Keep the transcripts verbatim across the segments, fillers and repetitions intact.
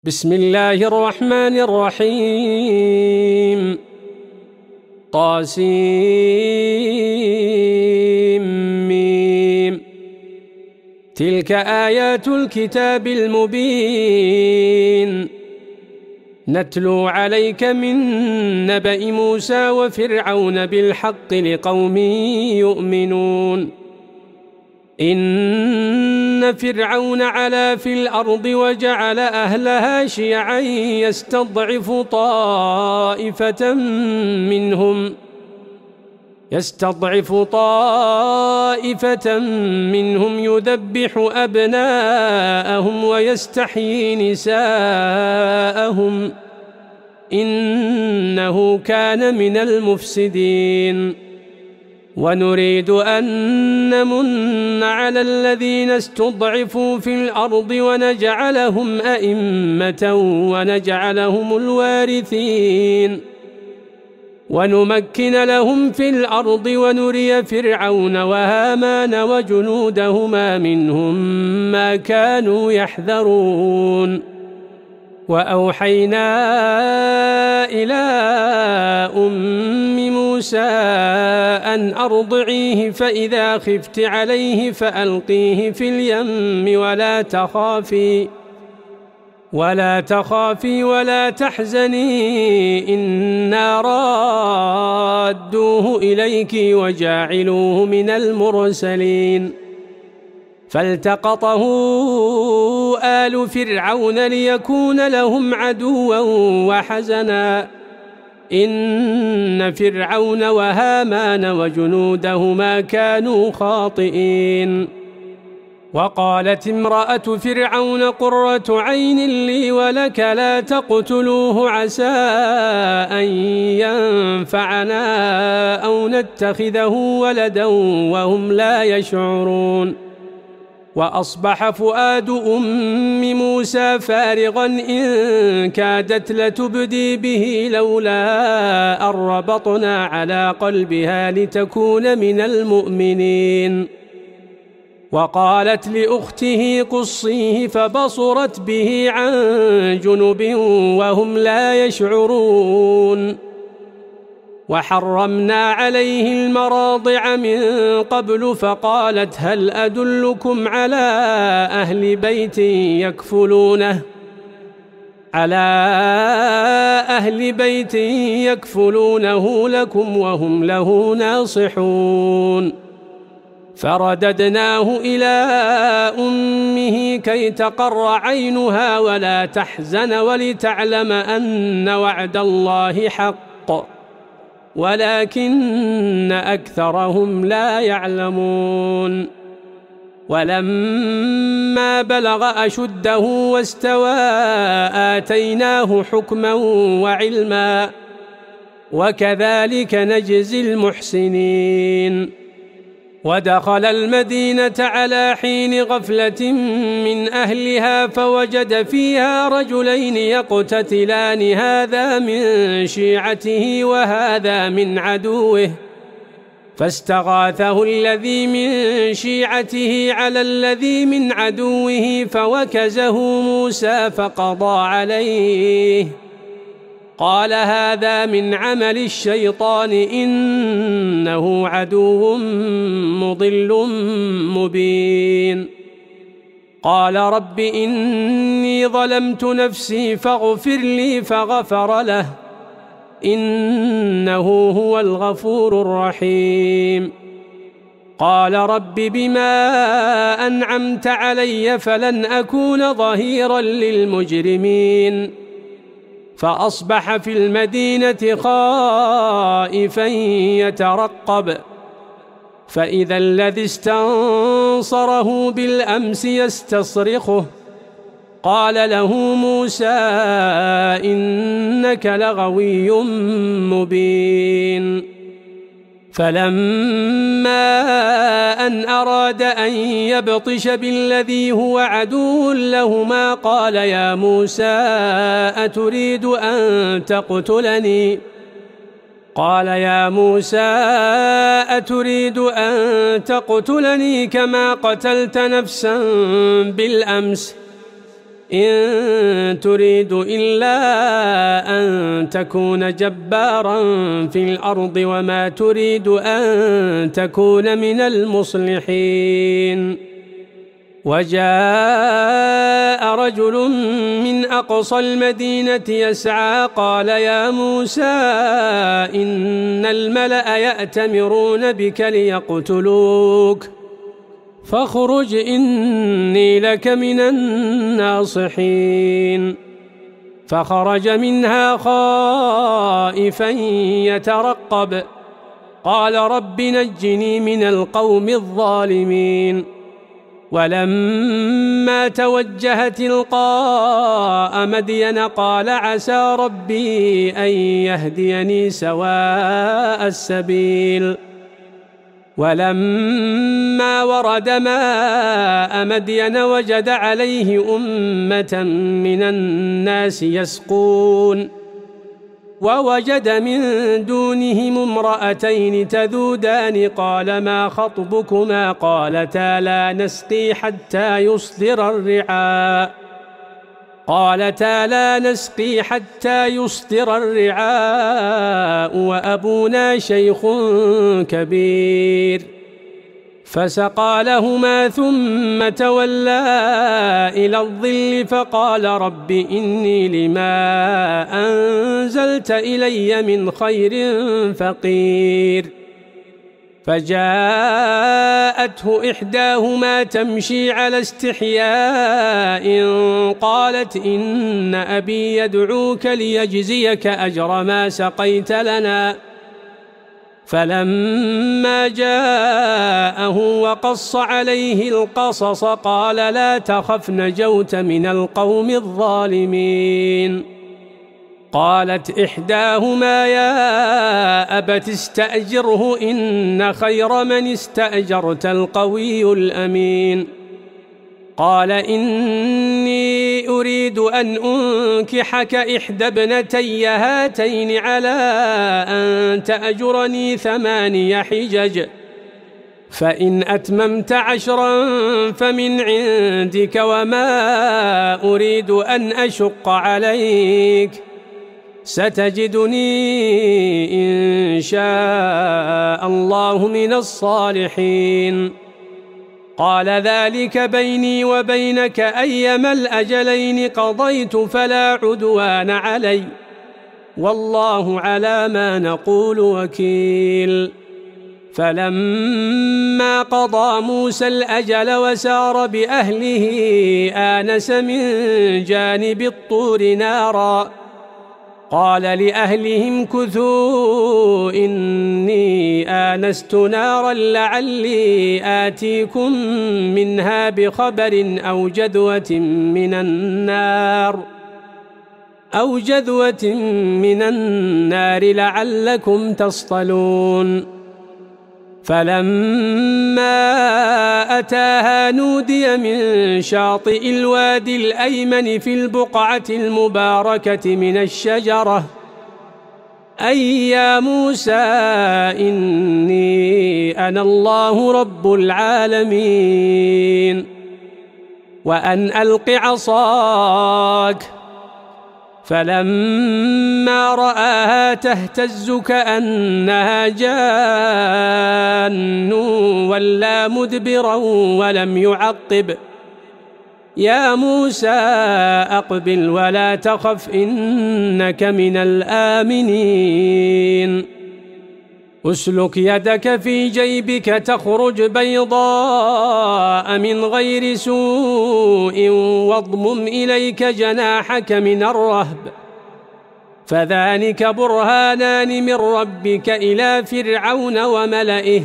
بسم الله الرحمن الرحيم طاسيم تلك آيات الكتاب المبين نتلو عليك من نبأ موسى وفرعون بالحق لقوم يؤمنون إن فرعون علا في الأرض وجعل أهلها شيعا يستضعف طائفة منهم يستضعف طائفة منهم يذبح أبناءهم ويستحيي نساءهم إنه كان من المفسدين ونريد أن نمن على الذين استضعفوا في الأرض ونجعلهم أئمة ونجعلهم الوارثين ونمكن لهم في الأرض ونري فرعون وهامان وجنودهما منهم ما كانوا يحذرون وأوحينا إلى أم موسى أن أرضعيه فإذا خفت عليه فألقيه في اليم ولا تخافي ولا تخافي ولا تحزني إنا رادوه إليك وجاعلوه من المرسلين فالتقطه آل فرعون ليكون لهم عدوا وحزنا إن فرعون وهامان وجنودهما كانوا خاطئين وقالت امرأة فرعون قرة عين لي ولك لا تقتلوه عسى أن ينفعنا أو نتخذه ولدا وهم لا يشعرون وأصبح فؤاد أم موسى فارغا إن كادت لتبدي به لولا أن ربطنا على قلبها لتكون من المؤمنين وقالت لأخته قصيه فبصرت به عن جنب وهم لا يشعرون وحرمنا عليه المراضع من قبل فقالت هل أدلكم على أهل بيت يكفلونه على أهل بيت يكفلونه لكم وهم له ناصحون فرددناه إلى أمه كي تقر عينها ولا تحزن ولتعلم أن وعد الله حق ولكن أكثرهم لا يعلمون ولما بلغ أشده واستوى آتيناه حكما وعلما وكذلك نجزي المحسنين ودخل المدينة على حين غفلة من أهلها فوجد فيها رجلين يقتتلان هذا من شيعته وهذا من عدوه فاستغاثه الذي من شيعته على الذي من عدوه فوكزه موسى فقضى عليه قال هذا من عمل الشيطان إنه عدو مضل مبين قال رب إني ظلمت نفسي فاغفر لي فغفر له إنه هو الغفور الرحيم قال رب بما أنعمت علي فلن أكون ظهيرا للمجرمين فأصبح في المدينة خائفا يترقب فإذا الذي استنصره بالأمس يستصرخه قال له موسى إنك لغوي مبين فلما أن أراد أن يبطش بالذي هو عدو لهما قال يا موسى أتريد أن تقتلني قال يا موسى أتريد أن تقتلني كما قتلت نفسا بالأمس إن تريد إلا أن تكون جبارا في الأرض وما تريد أن تكون من المصلحين. وجاء رجل من أقصى المدينة يسعى قال يا موسى إن الملأ يأتمرون بك ليقتلوك فاخرج إني لك من الناصحين. فخرج منها خائفا يترقب قال رب نجني من القوم الظالمين. ولما توجه تلقاء مدين قال عسى ربي أن يهديني سواء السبيل. ولما ورد ماء مدين وجد عليه أمة من الناس يسقون ووجد من دونهم امرأتين تذودان قال ما خطبكما قالتا لا نسقي حتى يصدر الرعاء قالتا لا نسقي حتى يصدر الرعاء وأبونا شيخ كبير. فسقى لهما ثم تولى إلى الظل فقال رب إني لما أنزلت إلي من خير فقير. فجاءته إحداهما تمشي على استحياء قالت إن أبي يدعوك ليجزيك أجر ما سقيت لنا. فلما جاءه وقص عليه القصص قال لا تخف نجوت من القوم الظالمين. قالت إحداهما يا أبت استأجره إن خير من استأجرت القوي الأمين. قال إني أريد أن أنكحك إحدى ابنتي هاتين على أن تأجرني ثماني حجج فإن أتممت عشرا فمن عندك وما أريد أن أشق عليك ستجدني إن شاء الله من الصالحين. قال ذلك بيني وبينك أيما الأجلين قضيت فلا عدوان علي والله على ما نقول وكيل. فلما قضى موسى الأجل وسار بأهله آنس من جانب الطور نارا قال لأهلهم كثوا إني آنست نارا لعلي آتيكم منها بخبر أو جذوة من النار أو جذوة من النار لعلكم تصطلون. فلما أتاها نودي من شاطئ الوادي الأيمن في البقعة المباركة من الشجرة أي يا موسى إني أنا الله رب العالمين وأن ألق عصاك. فلما رآها تهتز كأنها جان ولا مدبرا ولم يعقب يا موسى أقبل ولا تخف إنك من الآمنين. أسلك يدك في جيبك تخرج بيضاء من غير سوء واضمم إليك جناحك من الرهب فذلك برهانان من ربك إلى فرعون وملئه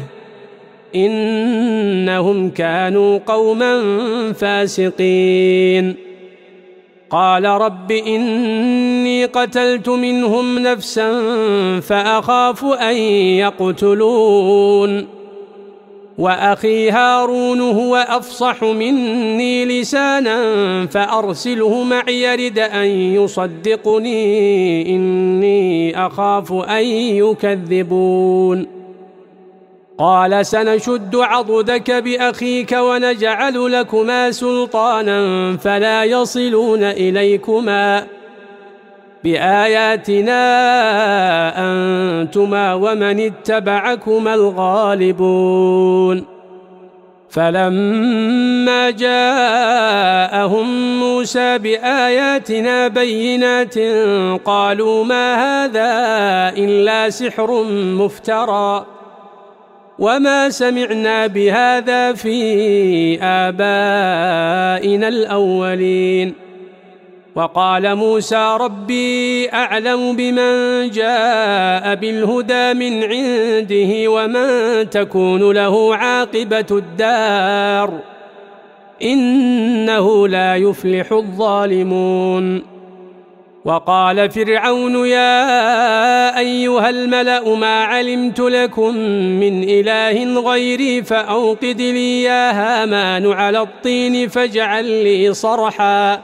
إنهم كانوا قوما فاسقين. قال رب إني قتلت منهم نفسا فأخاف أن يقتلون وأخي هارون هو أفصح مني لسانا فأرسله معي يرد أن يصدقني إني أخاف أن يكذبون. قال سنشد عضدك بأخيك ونجعل لكما سلطانا فلا يصلون إليكما بآياتنا أنتما ومن اتبعكما الغالبون فلما جاءهم موسى بآياتنا بينات قالوا ما هذا إلا سحر مفترى وما سمعنا بهذا في آبائنا الأولين وقال موسى ربي أعلم بمن جاء بالهدى من عنده ومن تكون له عاقبة الدار إنه لا يفلح الظالمون وقال فرعون يا أيها الملأ ما علمت لكم من إله غيري فأوقد لي يا هامان على الطين فاجعل لي صرحا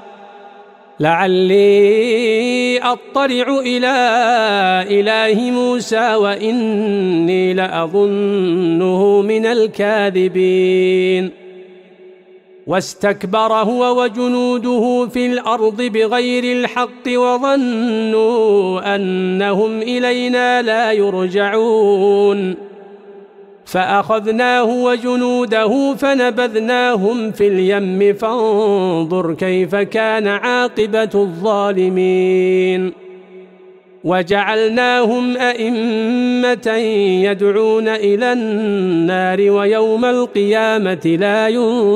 لعلي أطلع إلى إله موسى وإني لأظنه من الكاذبين واستكبر هو وجنوده في الأرض بغير الحق وظنوا أنهم إلينا لا يرجعون فأخذناه وجنوده فنبذناهم في اليم فانظر كيف كان عاقبة الظالمين وجعلناهم أئمة يدعون إلى النار ويوم القيامة لا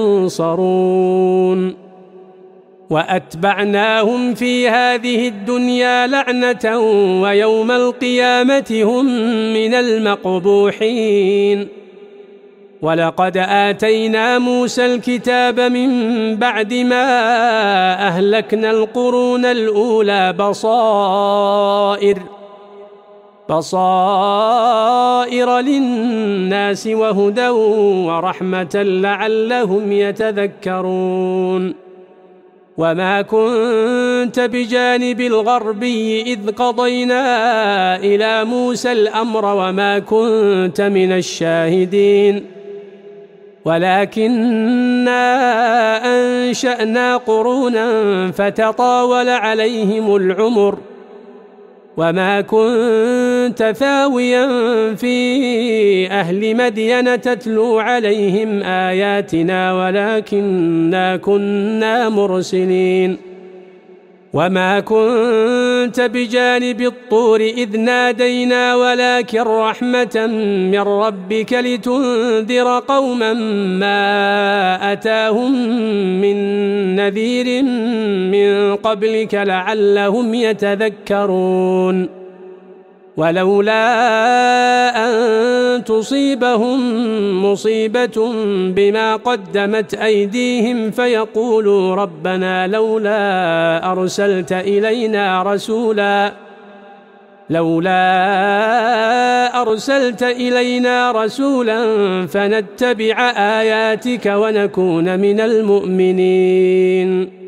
ينصرون وأتبعناهم في هذه الدنيا لعنة ويوم القيامة هم من المقبوحين ولقد آتينا موسى الكتاب من بعد ما أهلكنا القرون الأولى بصائر بصائر للناس وهدى ورحمة لعلهم يتذكرون وما كنت بجانب الغربي إذ قضينا إلى موسى الأمر وما كنت من الشاهدين ولكننا أنشأنا قرونا فتطاول عليهم العمر وما كنت ثاويا في أهل مدين تتلو عليهم آياتنا ولكننا كنا مرسلين وما كنت بجانب الطور إذ نادينا ولكن رحمة من ربك لتنذر قوما ما أتاهم من نذير من قبلك لعلهم يتذكرون ولولا أن تصيبهم مصيبة بما قدمت أيديهم فيقولوا ربنا لولا أرسلت إلينا رسولا لولا أرسلت إلينا رسولا فنتبع آياتك ونكون من المؤمنين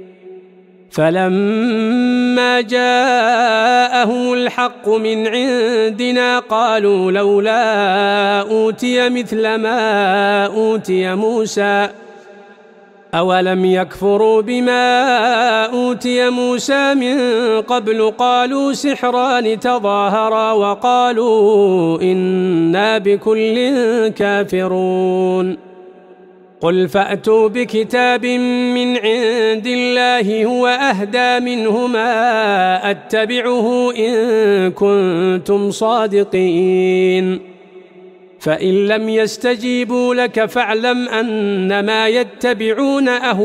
فلما جاءهم الحق من عندنا قالوا لولا أوتي مثل ما أوتي موسى أولم يكفروا بما أوتي موسى من قبل قالوا سحران تظاهرا وقالوا إنا بكل كافرون قل فأتوا بكتاب من عند الله هو أهدى منهما أتبعه إن كنتم صادقين فإن لم يستجيبوا لك فاعلم أنما يتبعون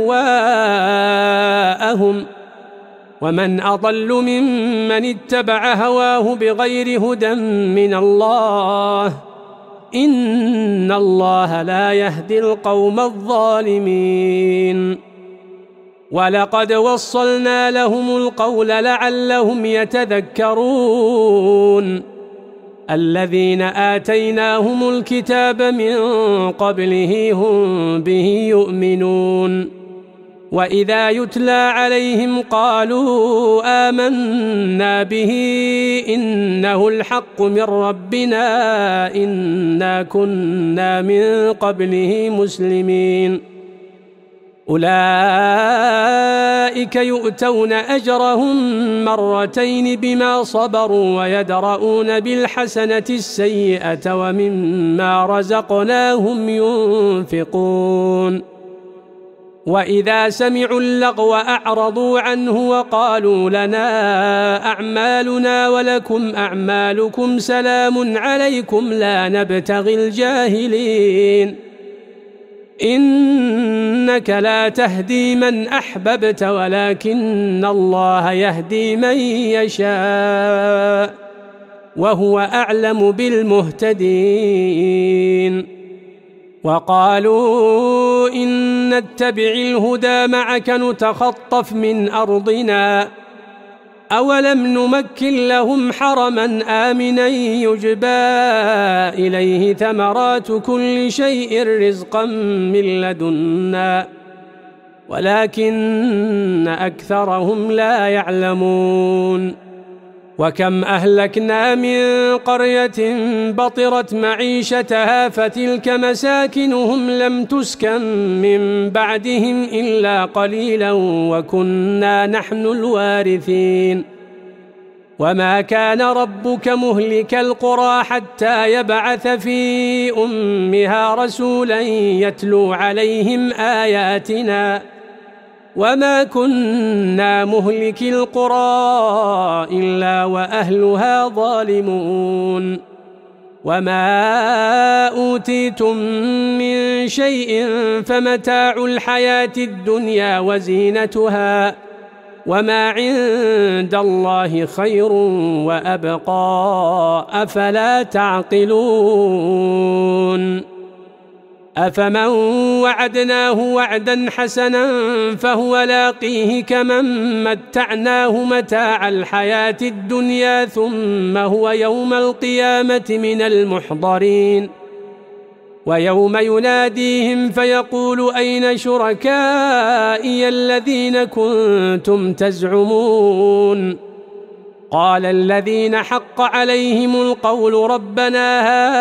أهواءهم ومن أضل ممن اتبع هواه بغير هدى من الله إن الله لا يهدي القوم الظالمين ولقد وصلنا لهم القول لعلهم يتذكرون الذين آتيناهم الكتاب من قبله هم به يؤمنون وإذا يتلى عليهم قالوا آمنا به إنه الحق من ربنا إنا كنا من قبله مسلمين أولئك يؤتون أجرهم مرتين بما صبروا ويدرؤون بالحسنة السيئة ومما رزقناهم ينفقون وإذا سمعوا اللغو أعرضوا عنه وقالوا لنا أعمالنا ولكم أعمالكم سلام عليكم لا نبتغي الجاهلين إنك لا تهدي من أحببت ولكن الله يهدي من يشاء وهو أعلم بالمهتدين وقالوا إن نتبع الهدى معك نتخطف من أرضنا أولم نمكن لهم حرما آمنا يجبى إليه ثمرات كل شيء رزقا من لدنا ولكن أكثرهم لا يعلمون وكم أهلكنا من قرية بطرت معيشتها فتلك مساكنهم لم تسكن من بعدهم إلا قليلا وكنا نحن الوارثين وما كان ربك مهلك القرى حتى يبعث في أمها رسولا يتلو عليهم آياتنا وما كنا مهلك القرى إلا وأهلها ظالمون وما أوتيتم من شيء فمتاع الحياة الدنيا وزينتها وما عند الله خير وأبقى أفلا تعقلون أفمن وعدناه وعدا حسنا فهو لاقيه كمن متعناه متاع الحياة الدنيا ثم هو يوم القيامة من المحضرين ويوم يناديهم فيقول أين شركائي الذين كنتم تزعمون قال الذين حق عليهم القول ربنا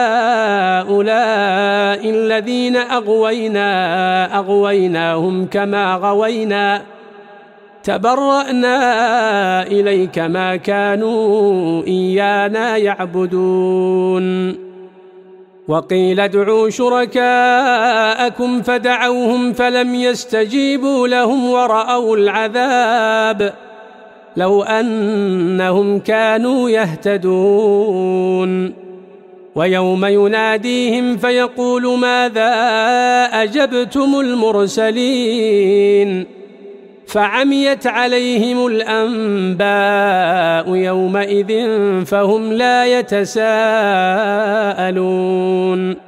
هؤلاء الذين أغوينا أغويناهم كما غوينا تبرأنا إليك ما كانوا إيانا يعبدون وقيل ادعوا شركاءكم فدعوهم فلم يستجيبوا لهم ورأوا العذاب لو أنهم كانوا يهتدون ويوم يناديهم فيقول ماذا أجبتم المرسلين فعميت عليهم الأنباء يومئذ فهم لا يتساءلون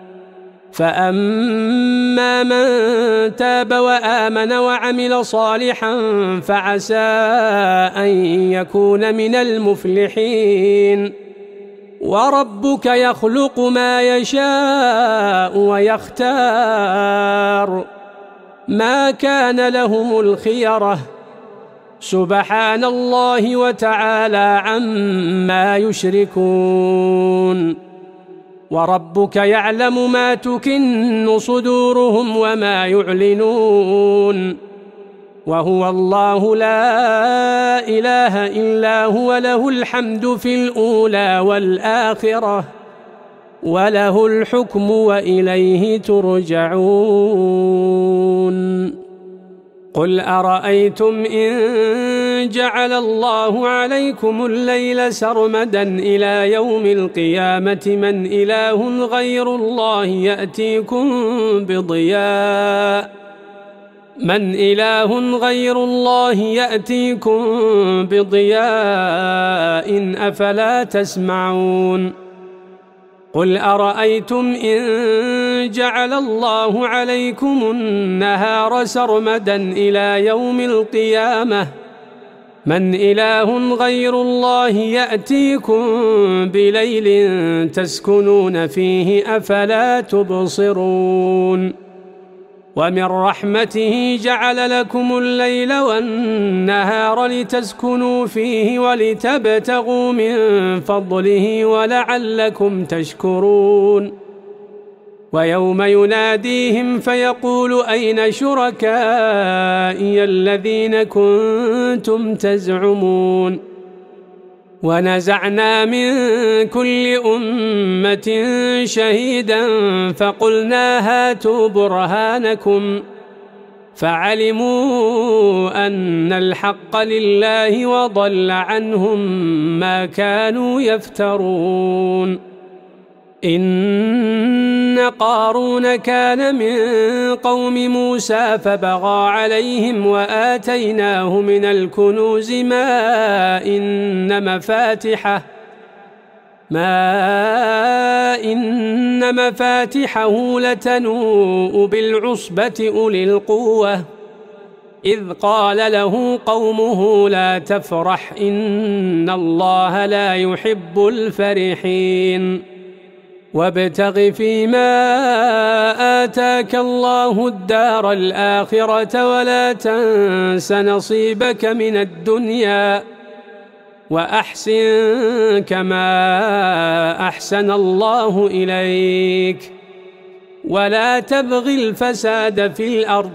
فأما من تاب وآمن وعمل صالحا فعسى أن يكون من المفلحين وربك يخلق ما يشاء ويختار ما كان لهم الخيرة سبحان الله وتعالى عما يشركون وربك يعلم ما تكن صدورهم وما يعلنون وهو الله لا إله إلا هو له الحمد في الأولى والآخرة وله الحكم وإليه ترجعون قل أرأيتم إن جعل الله عليكم الليل سرمدا إلى يوم القيامة من إله غير الله يأتيكم بضياء من إله غير الله يأتيكم بضياء أفلا تسمعون قل أرأيتم إن جعل الله عليكم النهار سرمدا إلى يوم القيامة من إله غير الله يأتيكم بليل تسكنون فيه أفلا تبصرون ومن رحمته جعل لكم الليل والنهار لتسكنوا فيه ولتبتغوا من فضله ولعلكم تشكرون ويوم يناديهم فيقول أين شركائي الذين كنتم تزعمون ونزعنا من كل أمة شهيدا فقلنا هاتوا برهانكم فعلموا أن الحق لله وضل عنهم ما كانوا يفترون إن قارون كان من قوم موسى فبغى عليهم وآتيناه من الكنوز ما إن مفاتحه ما إن مفاتحه لتنوء بالعصبة أولي القوة إذ قال له قومه لا تفرح إن الله لا يحب الفرحين وابتغ فيما آتاك الله الدار الآخرة ولا تنس نصيبك من الدنيا وأحسن كما أحسن الله إليك ولا تبغ الفساد في الأرض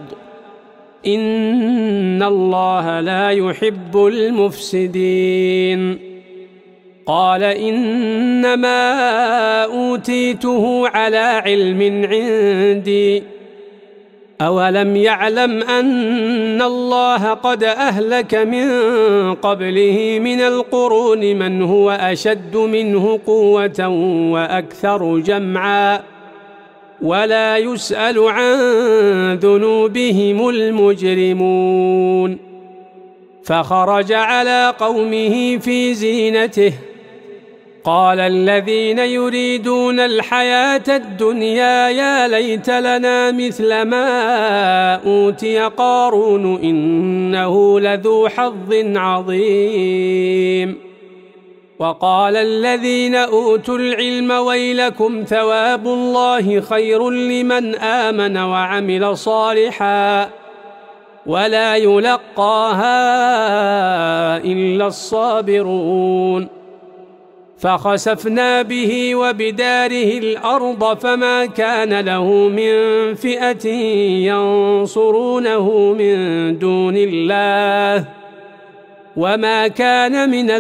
إن الله لا يحب المفسدين قال إنما أوتيته على علم عندي أولم يعلم أن الله قد أهلك من قبله من القرون من هو أشد منه قوة وأكثر جمعا ولا يسأل عن ذنوبهم المجرمون فخرج على قومه في زينته قال الذين يريدون الحياة الدنيا يا ليت لنا مثل ما أوتي قارون إنه لذو حظ عظيم وقال الذين أوتوا العلم ويلكم ثواب الله خير لمن آمن وعمل صالحا ولا يلقاها إلا الصابرون فخسفنا به وبداره الأرض فما كان له من فئة ينصرونه من دون الله وما كان من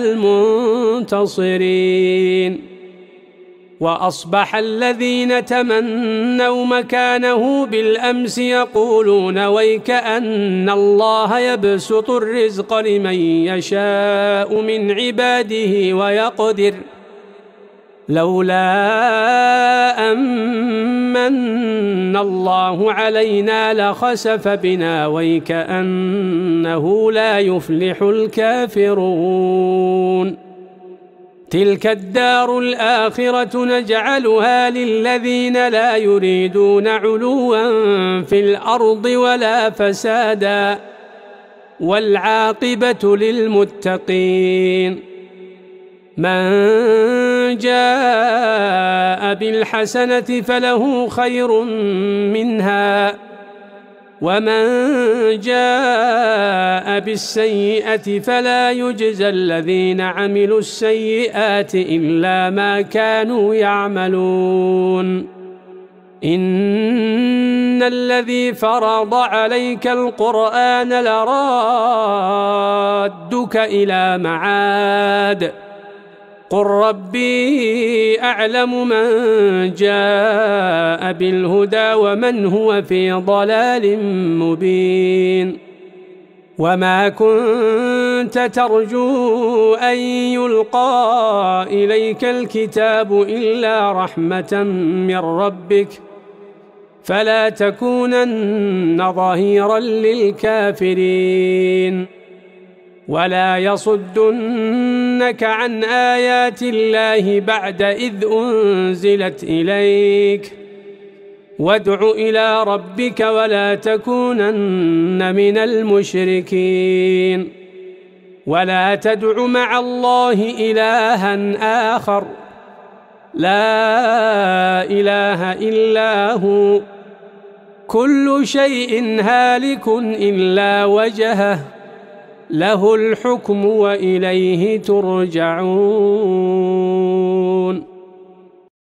المنتصرين وأصبح الذين تمنوا مكانه بالأمس يقولون ويكأن الله يبسط الرزق لمن يشاء من عباده ويقدر لولا أمن الله علينا لخسف بنا ويكأنه لا يفلح الكافرون تلك الدار الآخرة نجعلها للذين لا يريدون علوا في الأرض ولا فسادا والعاقبة للمتقين من جاء بالحسنة فله خير منها ومن جاء بالسيئة فلا يجزى الذين عملوا السيئات إلا ما كانوا يعملون إن الذي فرض عليك القرآن لرادك إلى معاد قل ربي أعلم من جاء بالهدى ومن هو في ضلال مبين وما كنت ترجو أن يلقى إليك الكتاب إلا رحمة من ربك فلا تكونن ظهيرا للكافرين ولا يصدنك عن آيات الله بعد إذ أنزلت إليك وادع إلى ربك ولا تكونن من المشركين ولا تدع مع الله إلها آخر لا إله إلا هو كل شيء هالك إلا وجهه له الحكم وإليه ترجعون.